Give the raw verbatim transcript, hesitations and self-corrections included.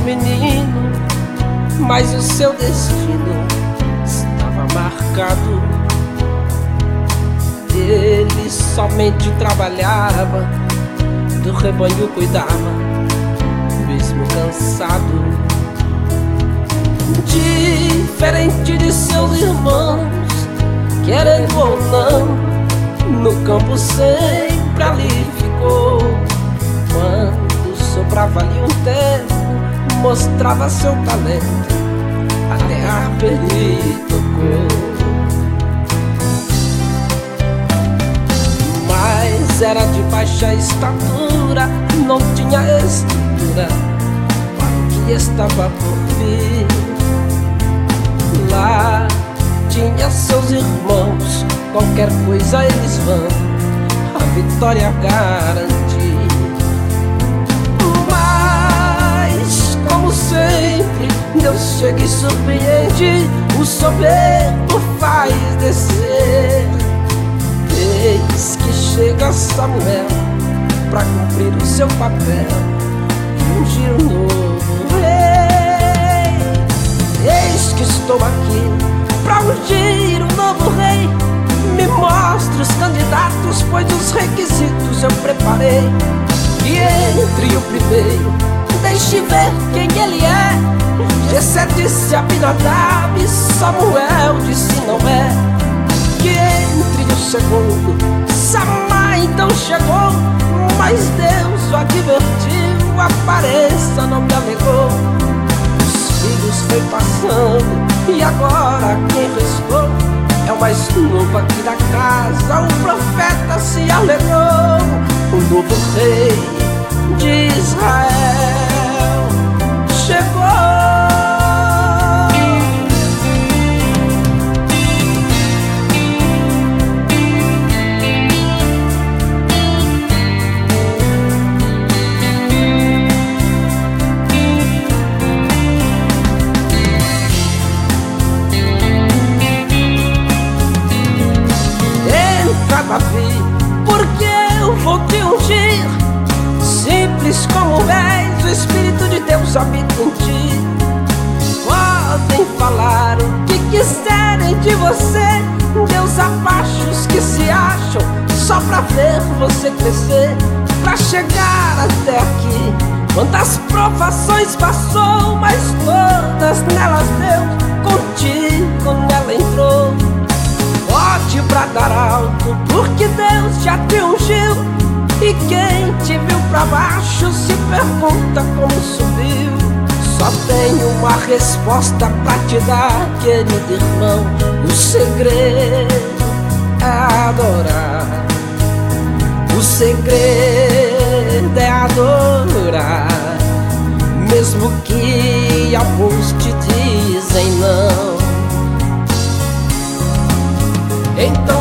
menino, mas o seu destino estava marcado. Ele somente trabalhava, do rebanho cuidava, mesmo cansado. Diferente de seus irmãos, querendo ou não, no campo sempre ali ficou. Quando sobrava ali um tempo, mostrava seu talento, a terra lhe tocou. Mas era de baixa estatura, não tinha estrutura para o que estava por vir. Lá tinha seus irmãos, qualquer coisa eles vão a vitória garantir. Mas, como sempre, Deus chega e surpreende, o soberbo faz descer. Eis que chega Samuel pra cumprir o seu papel e ungir um novo rei. Eis que estou aqui pra ungir um novo rei. Me mostre os candidatos, pois os requisitos eu preparei. E entre o primeiro, deixe ver quem ele é. Jessé disse a Abinadab, Samuel disse não é. Que entre o segundo, Samá então chegou, mas Deus o advertiu, apareça, não me alegou. Os filhos foi passando e agora quem restou é o mais novo aqui da casa. O profeta se alegrou, o novo rei de Israel chegou. Davi, porque eu vou te ungir. Simples como és, o Espírito de Deus habita em ti. Podem falar o que quiserem de você, Deus abaixa os que se acham, só pra ver você crescer, pra chegar até aqui. Quantas provações passou, mas todas nelas Deus contigo nela entrou. Pode bradar alto, porque Deus já te ungiu. E quem te viu pra baixo se pergunta como subiu. Só tenho uma resposta pra te dar, querido irmão. O segredo é adorar. O segredo é adorar, mesmo que alguns te dizem não. Então